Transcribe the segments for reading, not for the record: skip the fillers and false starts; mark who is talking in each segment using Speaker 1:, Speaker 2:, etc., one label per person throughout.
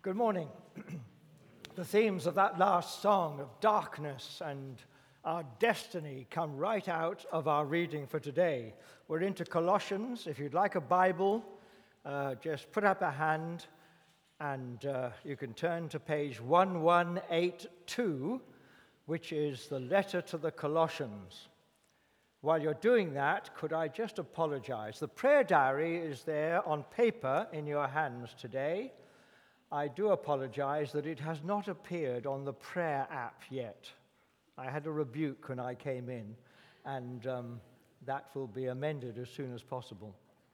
Speaker 1: Good morning. The themes of that last song of darkness and our destiny come right out of our reading for today. We're into Colossians. If you'd like a Bible, just put up a hand and you can turn to page 1182, which is the letter to the Colossians. While you're doing that, could I just apologize? The prayer diary is there on paper in your hands today. I do apologize that it has not appeared on the prayer app yet. I had a rebuke when I came in, and that will be amended as soon as possible.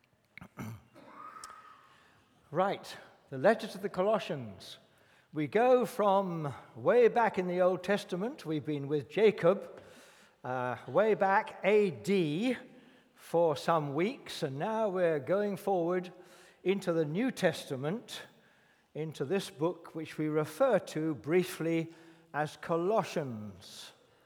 Speaker 1: Right, the letter to the Colossians. We go from way back in the Old Testament. We've been with Jacob way back AD for some weeks, and now we're going forward into the New Testament, into this book which we refer to briefly as Colossians.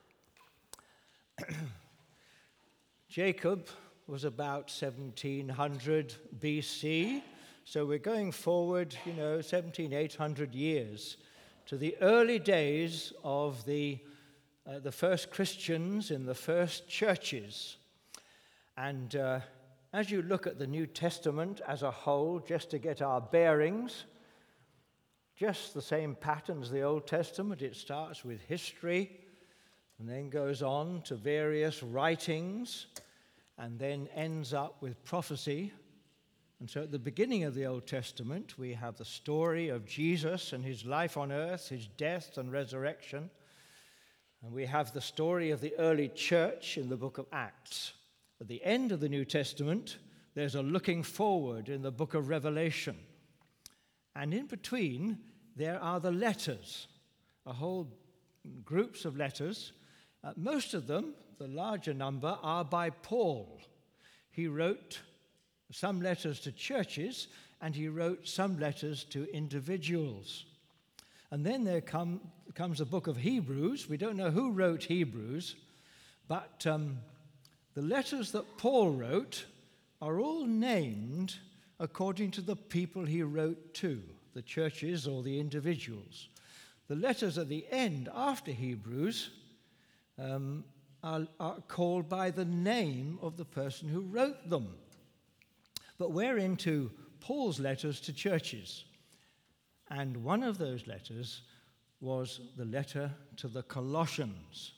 Speaker 1: Jacob was about 1700 BC, so we're going forward, 800 years to the early days of the first Christians in the first churches. And as you look at the New Testament as a whole, just to get our bearings, just the same pattern as the Old Testament. It starts with history and then goes on to various writings and then ends up with prophecy. And so at the beginning of the Old Testament, we have the story of Jesus and his life on earth, his death and resurrection. And we have the story of the early church in the book of Acts. At the end of the New Testament, there's a looking forward in the book of Revelation. And in between, there are the letters, a whole groups of letters. Most of them, the larger number, are by Paul. He wrote some letters to churches, and he wrote some letters to individuals. And then there comes the book of Hebrews. We don't know who wrote Hebrews, but the letters that Paul wrote are all named according to the people he wrote to, the churches or the individuals. The letters at the end, after Hebrews, are called by the name of the person who wrote them. But we're into Paul's letters to churches. And one of those letters was the letter to the Colossians.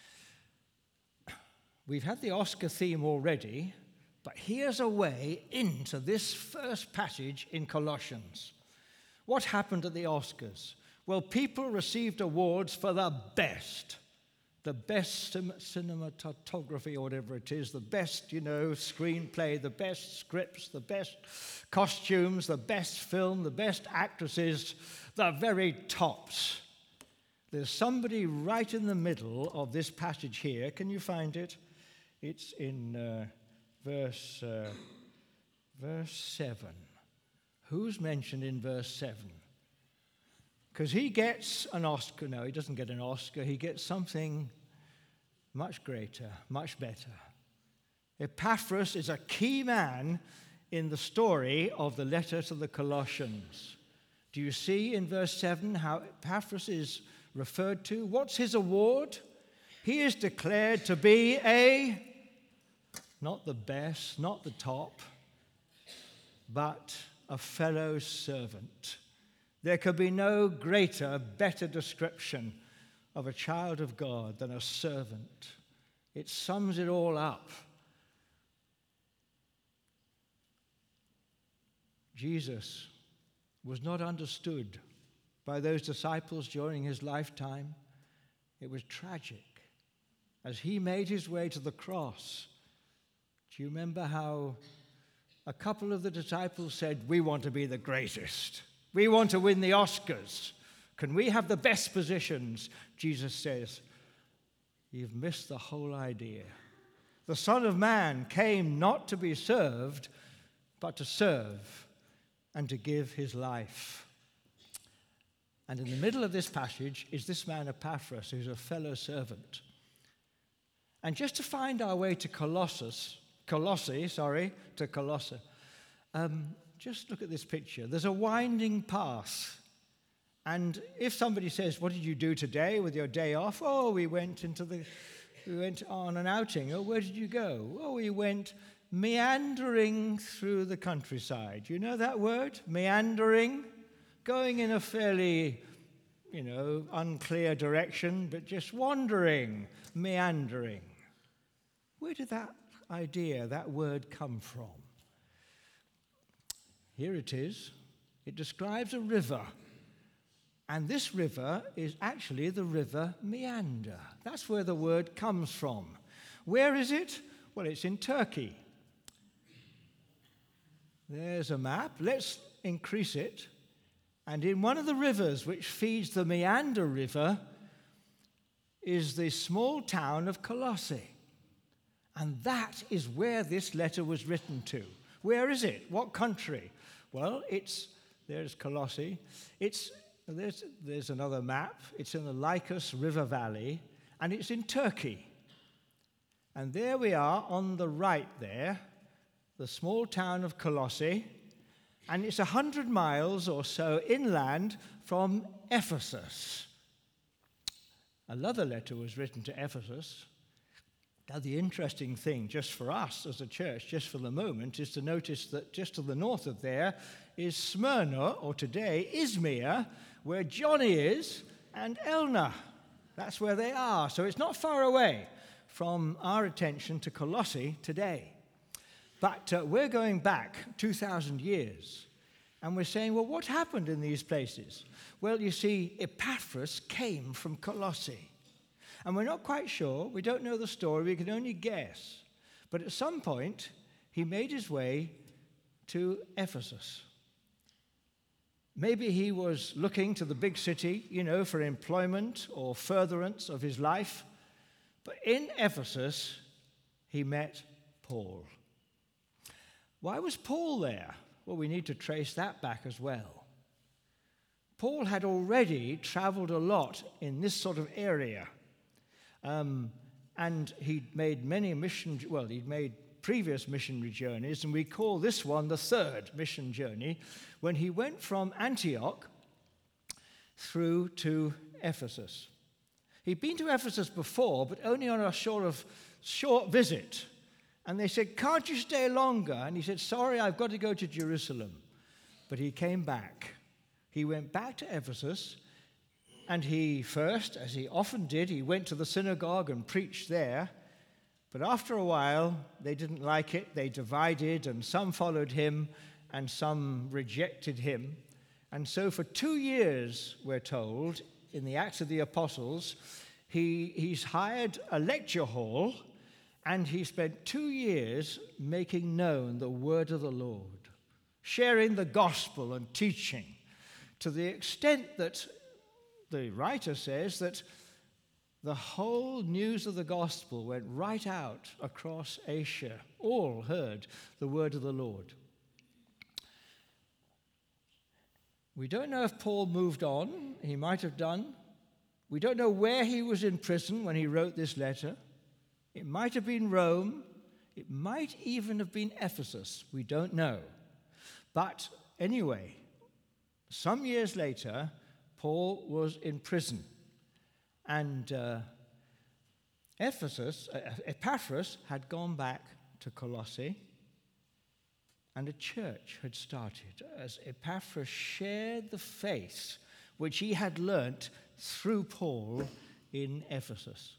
Speaker 1: We've had the Oscar theme already, but here's a way into this first passage in Colossians. What happened at the Oscars? Well, people received awards for the best cinematography or whatever it is, the best, screenplay, the best scripts, the best costumes, the best film, the best actresses, the very tops. There's somebody right in the middle of this passage here. Can you find it? It's in verse 7. Who's mentioned in verse 7? Because he gets an Oscar. No, he doesn't get an Oscar. He gets something much greater, much better. Epaphras is a key man in the story of the letter to the Colossians. Do you see in verse 7 how Epaphras is referred to? What's his award? He is declared to be not the best, not the top, but a fellow servant. There could be no greater, better description of a child of God than a servant. It sums it all up. Jesus was not understood by those disciples during his lifetime. It was tragic. As he made his way to the cross, do you remember how a couple of the disciples said, "We want to be the greatest. We want to win the Oscars. Can we have the best positions?" Jesus says, "You've missed the whole idea. The Son of Man came not to be served, but to serve and to give his life." And in the middle of this passage is this man Epaphras, who's a fellow servant. And just to find our way to Colossae, just look at this picture. There's a winding path And if somebody says, what did you do today with your day off? Oh, we went on an outing. Oh, where did you go? Oh, we went meandering through the countryside. You know that word? Meandering? Going in a fairly, unclear direction, but just wandering, meandering. Where did that idea, that word come from? Here it is. It describes a river. And this river is actually the river Meander. That's where the word comes from. Where is it? Well, it's in Turkey. There's a map. Let's increase it. And in one of the rivers which feeds the Meander River is the small town of Colossae. And that is where this letter was written to. Where is it? What country? Well, there's Colossae. There's another map. It's in the Lycus River Valley, and it's in Turkey. And there we are on the right there, the small town of Colossae, and it's 100 miles or so inland from Ephesus. Another letter was written to Ephesus. Now, the interesting thing, just for us as a church, just for the moment, is to notice that just to the north of there is Smyrna, or today Izmir, where Johnny is, and Elna. That's where they are. So it's not far away from our attention to Colossae today. But we're going back 2,000 years, and we're saying, well, what happened in these places? Well, you see, Epaphras came from Colossae. And we're not quite sure. We don't know the story. We can only guess. But at some point, he made his way to Ephesus. Maybe he was looking to the big city, for employment or furtherance of his life. But in Ephesus, he met Paul. Why was Paul there? Well, we need to trace that back as well. Paul had already traveled a lot in this sort of area. And he'd made he'd made previous missionary journeys, and we call this one the third mission journey, when he went from Antioch through to Ephesus. He'd been to Ephesus before, but only on a short visit. And they said, can't you stay longer? And he said, sorry, I've got to go to Jerusalem. But he came back. He went back to Ephesus. And he first, as he often did, he went to the synagogue and preached there. But after a while, they didn't like it. They divided, and some followed him, and some rejected him. And so for 2 years, we're told, in the Acts of the Apostles, he's hired a lecture hall, and he spent 2 years making known the word of the Lord, sharing the gospel and teaching, to the extent that the writer says that the whole news of the gospel went right out across Asia. All heard the word of the Lord. We don't know if Paul moved on. He might have done. We don't know where he was in prison when he wrote this letter. It might have been Rome. It might even have been Ephesus. We don't know. But anyway, some years later, Paul was in prison, and Epaphras had gone back to Colossae, and a church had started as Epaphras shared the faith which he had learnt through Paul in Ephesus.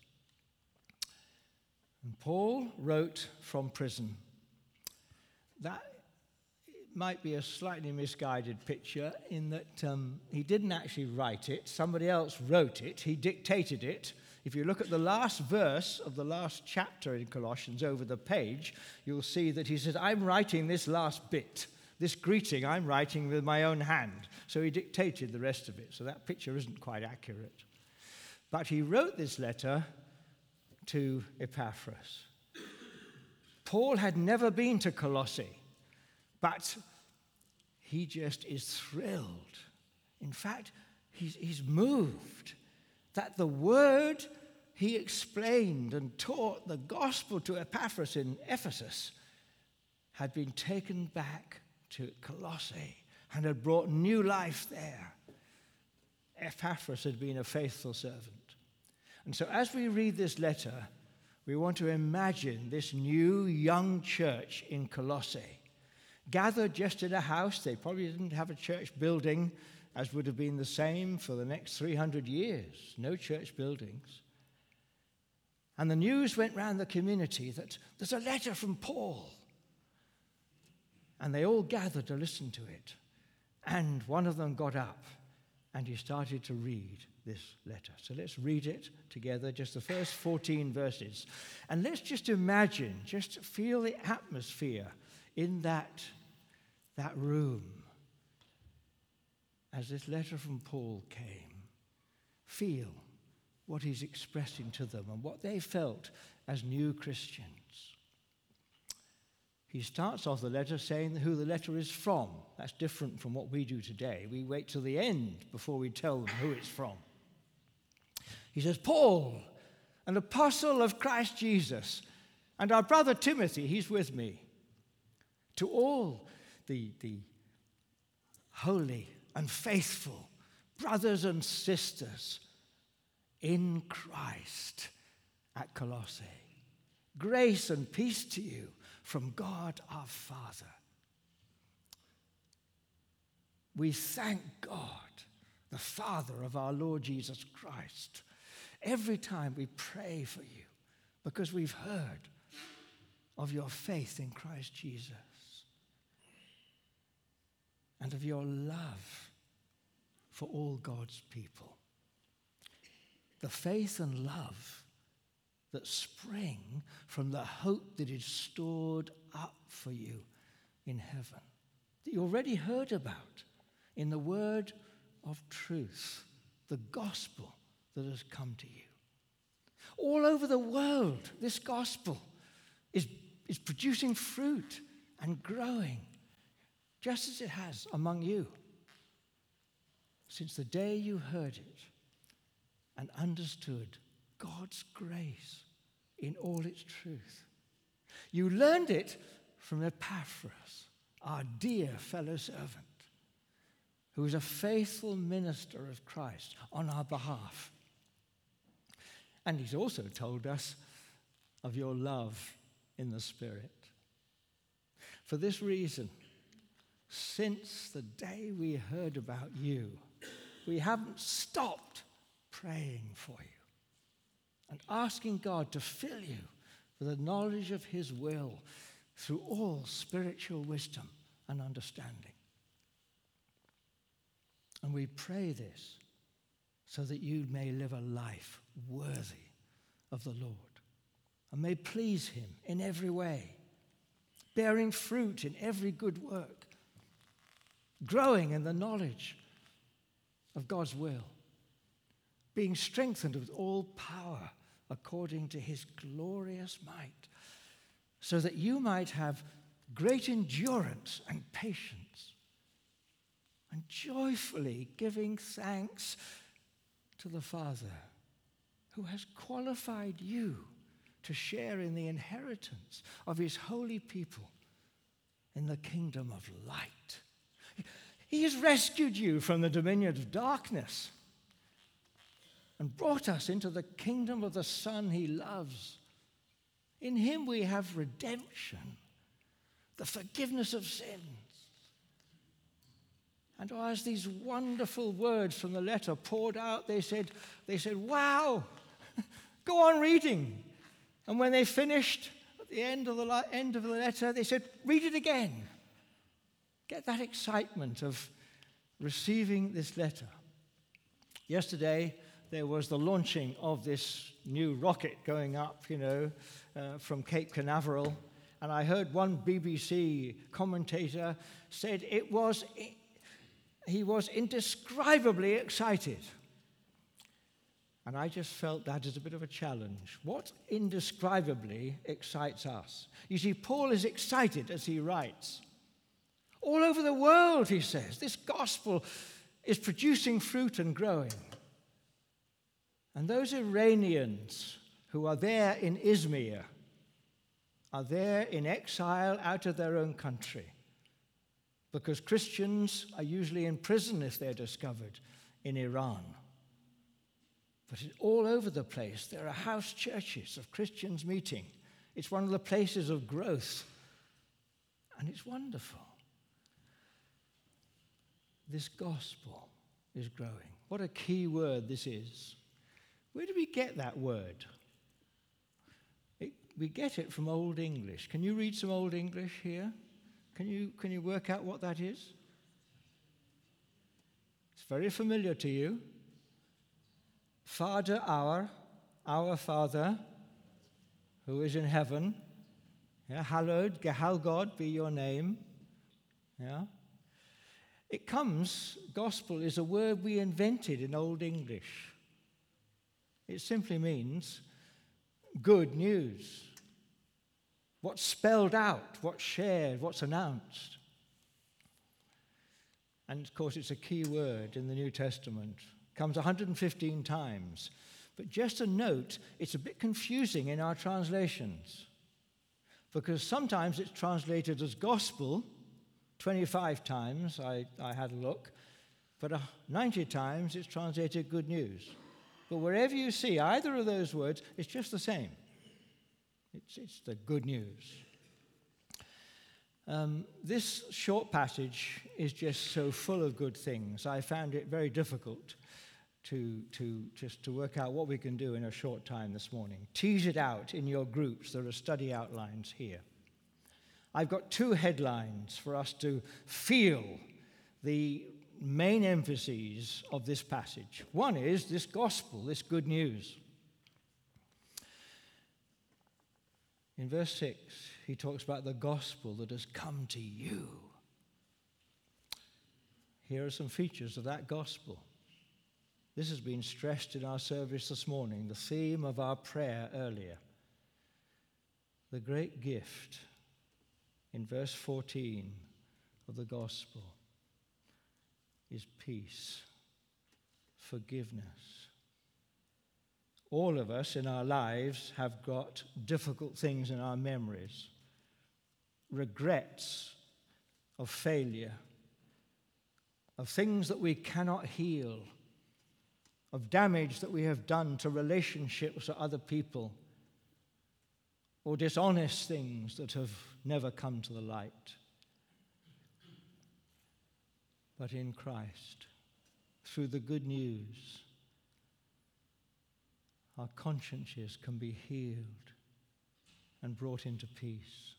Speaker 1: And Paul wrote from prison. That might be a slightly misguided picture in that he didn't actually write it. Somebody else wrote it. He dictated it. If you look at the last verse of the last chapter in Colossians over the page, you'll see that he says, I'm writing this last bit. This greeting I'm writing with my own hand. So he dictated the rest of it. So that picture isn't quite accurate. But he wrote this letter to Epaphras. Paul had never been to Colossae. But he just is thrilled. In fact, he's moved that the word he explained and taught, the gospel to Epaphras in Ephesus, had been taken back to Colossae and had brought new life there. Epaphras had been a faithful servant. And so as we read this letter, we want to imagine this new young church in Colossae, gathered just in a house. They probably didn't have a church building, as would have been the same for the next 300 years. No church buildings. And the news went round the community that there's a letter from Paul. And they all gathered to listen to it. And one of them got up and he started to read this letter. So let's read it together, just the first 14 verses. And let's just imagine, just feel the atmosphere in that room as this letter from Paul came. Feel what he's expressing to them and what they felt as new Christians. He starts off the letter saying who the letter is from. That's different from what we do today. We wait till the end before we tell them who it's from. He says, Paul, an apostle of Christ Jesus, and our brother Timothy, he's with me. To all the holy and faithful brothers and sisters in Christ at Colossae, grace and peace to you from God our Father. We thank God, the Father of our Lord Jesus Christ, every time we pray for you, because we've heard of your faith in Christ Jesus and of your love for all God's people. The faith and love that spring from the hope that is stored up for you in heaven, that you already heard about in the word of truth, the gospel that has come to you. All over the world, this gospel is producing fruit and growing, just as it has among you, since the day you heard it and understood God's grace in all its truth. You learned it from Epaphras, our dear fellow servant, who is a faithful minister of Christ on our behalf. And he's also told us of your love in the Spirit. For this reason, since the day we heard about you, we haven't stopped praying for you and asking God to fill you with the knowledge of his will through all spiritual wisdom and understanding. And we pray this so that you may live a life worthy of the Lord and may please him in every way, bearing fruit in every good work, growing in the knowledge of God's will, being strengthened with all power according to his glorious might, so that you might have great endurance and patience, and joyfully giving thanks to the Father who has qualified you to share in the inheritance of his holy people in the kingdom of light. He has rescued you from the dominion of darkness and brought us into the kingdom of the Son he loves. In him we have redemption, the forgiveness of sins. And as these wonderful words from the letter poured out, they said, wow, go on reading. And when they finished, at the end of the letter, they said, read it again. Get that excitement of receiving this letter. Yesterday, there was the launching of this new rocket going up, from Cape Canaveral. And I heard one BBC commentator said he was indescribably excited. And I just felt that as a bit of a challenge. What indescribably excites us? You see, Paul is excited as he writes. All over the world, he says, this gospel is producing fruit and growing. And those Iranians who are there in Izmir are there in exile out of their own country, because Christians are usually in prison if they're discovered in Iran. But all over the place, there are house churches of Christians meeting. It's one of the places of growth, and it's wonderful. This gospel is growing. What a key word this is. Where do we get that word? We get it from Old English. Can you read some Old English here? Can you work out what that is? It's very familiar to you. Father our Father, who is in heaven, hallowed, Gehalgod be your name. Yeah. It comes, gospel is a word we invented in Old English. It simply means good news. What's spelled out, what's shared, what's announced. And of course, it's a key word in the New Testament. It comes 115 times. But just a note, it's a bit confusing in our translations. Because sometimes it's translated as gospel, 25 times, I had a look. But 90 times it's translated good news. But wherever you see either of those words, it's just the same. It's the good news. This short passage is just so full of good things. I found it very difficult to work out what we can do in a short time this morning. Tease it out in your groups. There are study outlines here. I've got two headlines for us to feel the main emphases of this passage. One is this gospel, this good news. In verse 6, he talks about the gospel that has come to you. Here are some features of that gospel. This has been stressed in our service this morning, the theme of our prayer earlier. The great gift in verse 14 of the gospel is peace, forgiveness. All of us in our lives have got difficult things in our memories, regrets of failure, of things that we cannot heal, of damage that we have done to relationships or other people, or dishonest things that have never come to the light. But in Christ, through the good news, our consciences can be healed and brought into peace.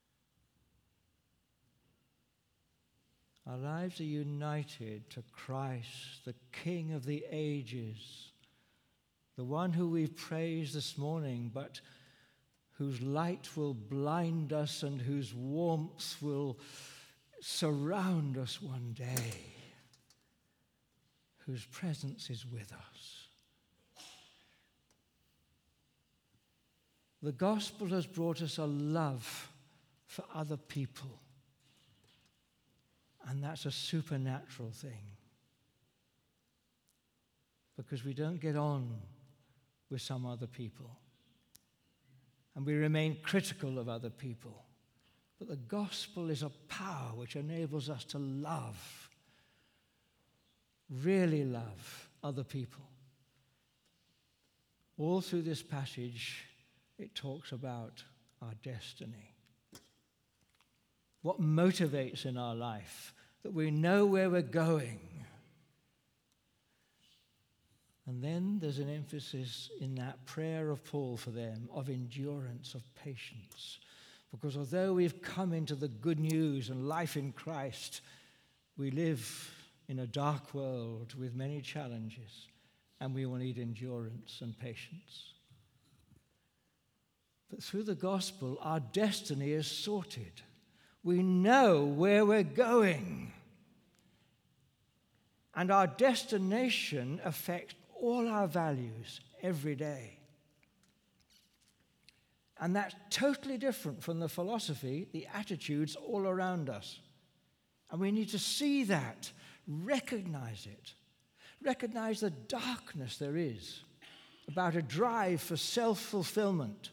Speaker 1: Our lives are united to Christ, the King of the ages, the one who we've praised this morning, but whose light will blind us and whose warmth will surround us one day, whose presence is with us. The gospel has brought us a love for other people, and that's a supernatural thing, because we don't get on with some other people, and we remain critical of other people. But the gospel is a power which enables us to love, really love other people. All through this passage, it talks about our destiny. What motivates in our life, that we know where we're going. And then there's an emphasis in that prayer of Paul for them of endurance, of patience. Because although we've come into the good news and life in Christ, we live in a dark world with many challenges, and we will need endurance and patience. But through the gospel, our destiny is sorted. We know where we're going. And our destination affects all our values every day. And that's totally different from the philosophy, the attitudes all around us. And we need to see that, recognize it, recognize the darkness there is about a drive for self-fulfillment,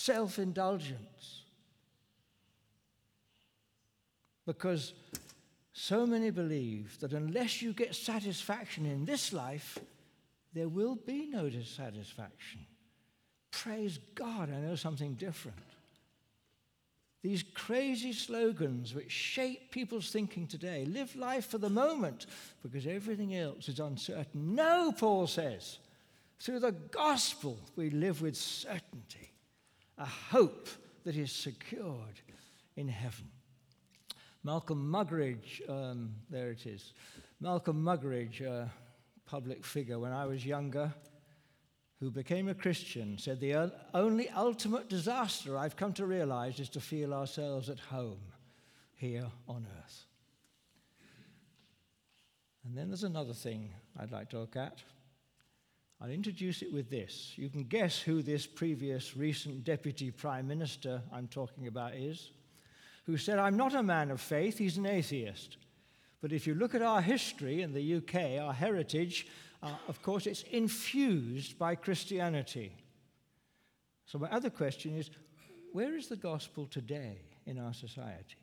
Speaker 1: self-indulgence. Because So many believe that unless you get satisfaction in this life, there will be no dissatisfaction. Praise God, I know something different. These crazy slogans which shape people's thinking today, live life for the moment because everything else is uncertain. No, Paul says, through the gospel we live with certainty, a hope that is secured in heaven. Malcolm Muggeridge, there it is. Malcolm Muggeridge, a public figure when I was younger, who became a Christian, said the only ultimate disaster I've come to realize is to feel ourselves at home here on earth. And then there's another thing I'd like to look at. I'll introduce it with this. You can guess who this previous recent Deputy Prime Minister I'm talking about is, who said, I'm not a man of faith, he's an atheist. But if you look at our history in the UK, our heritage, of course, it's infused by Christianity. So my other question is, where is the gospel today in our society?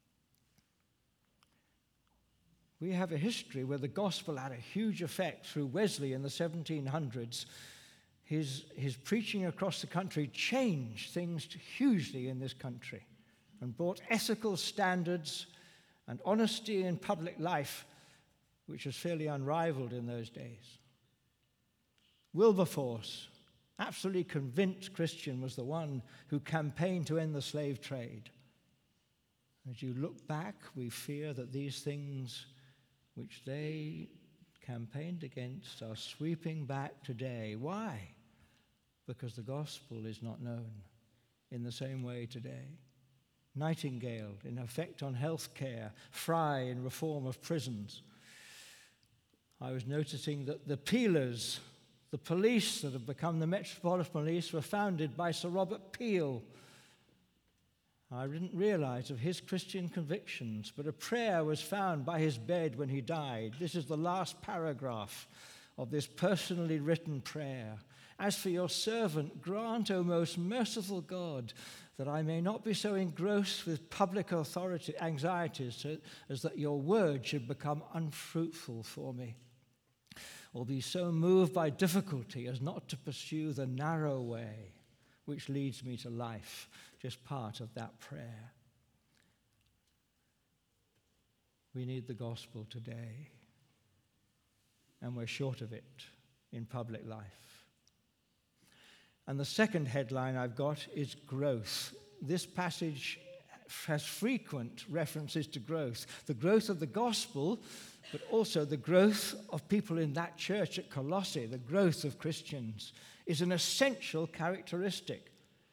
Speaker 1: We have a history where the gospel had a huge effect through Wesley in the 1700s. His preaching across the country changed things hugely in this country and brought ethical standards and honesty in public life, which was fairly unrivaled in those days. Wilberforce, absolutely convinced Christian, was the one who campaigned to end the slave trade. As you look back, we fear that these things which they campaigned against are sweeping back today. Why? Because the gospel is not known in the same way today. Nightingale in effect on health care, Fry in reform of prisons. I was noticing that the Peelers, the police that have become the Metropolitan Police, were founded by Sir Robert Peel. I didn't realize of his Christian convictions, but a prayer was found by his bed when he died. This is the last paragraph of this personally written prayer. As for your servant, grant, O most merciful God, that I may not be so engrossed with public authority anxieties as that your word should become unfruitful for me, or be so moved by difficulty as not to pursue the narrow way which leads me to life. Just part of that prayer. We need the gospel today, and we're short of it in public life. And the second headline I've got is growth. This passage has frequent references to growth. The growth of the gospel, but also the growth of people in that church at Colossae, the growth of Christians, is an essential characteristic.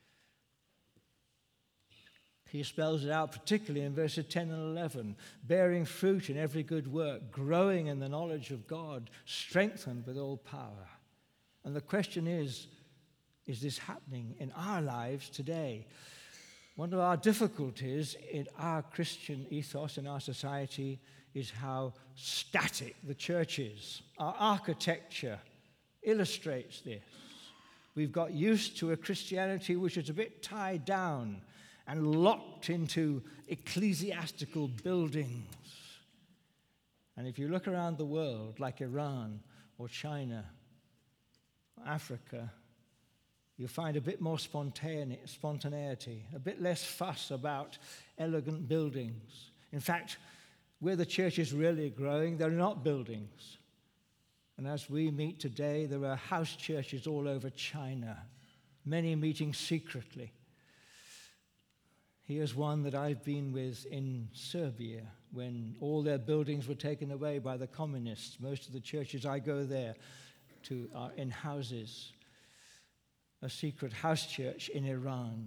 Speaker 1: He spells it out particularly in verses 10 and 11, bearing fruit in every good work, growing in the knowledge of God, strengthened with all power. And the question is this happening in our lives today? One of our difficulties in our Christian ethos in our society is how static the church is. Our architecture illustrates this. We've got used to a Christianity which is a bit tied down and locked into ecclesiastical buildings. And if you look around the world, like Iran or China, Africa, you find a bit more spontaneity, a bit less fuss about elegant buildings. In fact, where the church is really growing, they're not buildings. And as we meet today, there are house churches all over China, many meeting secretly. Here's one that I've been with in Serbia when all their buildings were taken away by the communists. Most of the churches I go there to are in houses. A secret house church in Iran.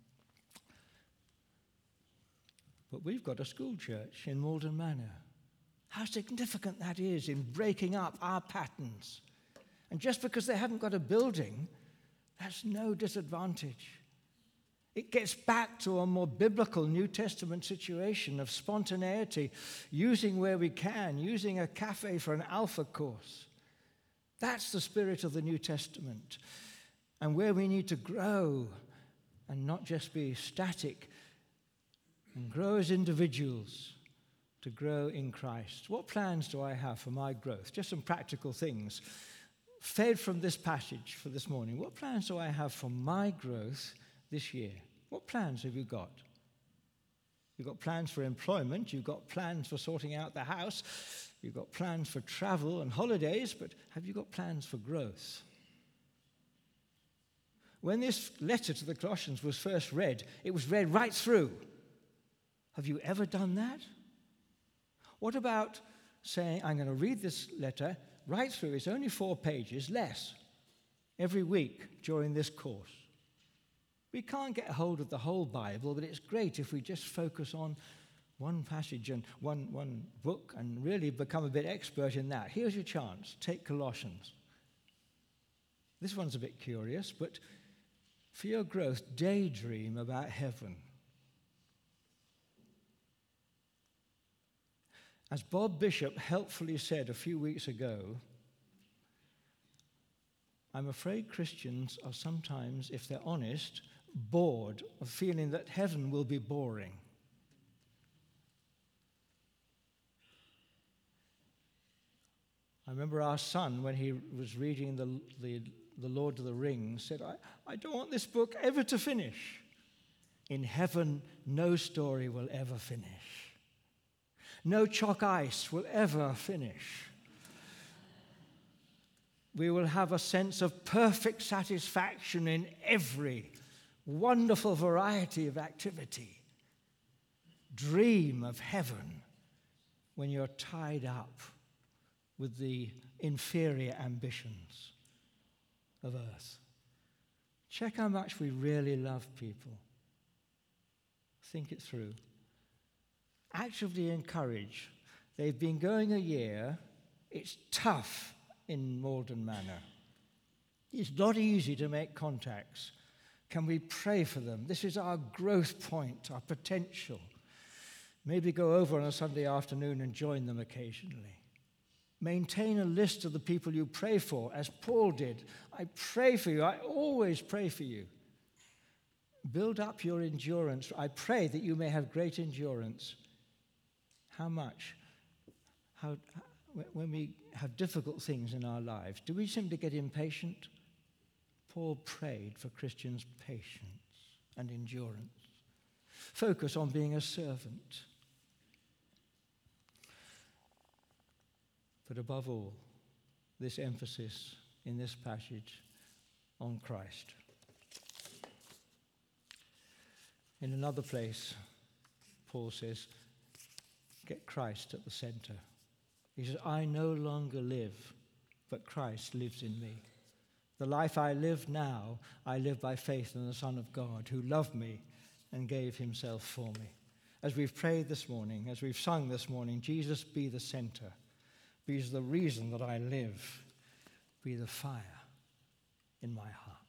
Speaker 1: But we've got a school church in Malden Manor. How significant that is in breaking up our patterns. And just because they haven't got a building, that's no disadvantage. It gets back to a more biblical New Testament situation of spontaneity, using where we can, using a cafe for an alpha course. That's the spirit of the New Testament. And where we need to grow and not just be static and grow as individuals to grow in Christ? What plans do I have for my growth? Just some practical things. Fed from this passage for this morning, what plans do I have for my growth this year? What plans have you got? You've got plans for employment, you've got plans for sorting out the house, you've got plans for travel and holidays, but have you got plans for growth? When this letter to the Colossians was first read, it was read right through. Have you ever done that? What about saying, I'm going to read this letter right through, it's only 4 pages, less, every week during this course? We can't get a hold of the whole Bible, but it's great if we just focus on one passage and one book and really become a bit expert in that. Here's your chance. Take Colossians. This one's a bit curious, but for your growth, daydream about heaven. As Bob Bishop helpfully said a few weeks ago, I'm afraid Christians are sometimes, if they're honest, bored of feeling that heaven will be boring. I remember our son, when he was reading the Lord of the Rings, said, I don't want this book ever to finish. In heaven, no story will ever finish. No chalk ice will ever finish. We will have a sense of perfect satisfaction in every wonderful variety of activity. Dream of heaven when you're tied up with the inferior ambitions of earth. Check how much we really love people. Think it through. Actively encourage. They've been going a year. It's tough in Malden Manor. It's not easy to make contacts. Can we pray for them? This is our growth point, our potential. Maybe go over on a Sunday afternoon and join them occasionally. Maintain a list of the people you pray for, as Paul did. I pray for you. I always pray for you. Build up your endurance. I pray that you may have great endurance. How much? When we have difficult things in our lives, do we simply get impatient? Paul prayed for Christians' patience and endurance. Focus on being a servant. But above all, this emphasis in this passage on Christ. In another place, Paul says, get Christ at the center. He says, I no longer live, but Christ lives in me. The life I live now, I live by faith in the Son of God, who loved me and gave himself for me. As we've prayed this morning, as we've sung this morning, Jesus be the center, be the reason that I live, be the fire in my heart.